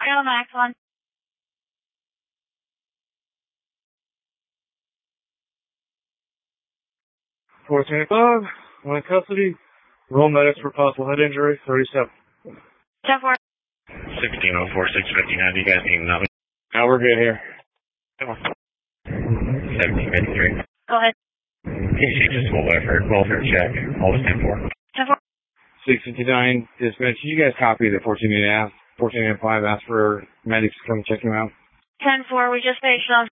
You're on Max 1. 425, one in custody. Roll medics for possible head injury, 37. 10-4. 1604, 659, do you guys need another? Now we're good here. 1753. Go ahead. KC just welfare check. All the 10-4. 10-4. 659, dispatch, you guys copy the 14 and a half, 14 and 5, ask for medics to come check him out. 10-4, we just finished on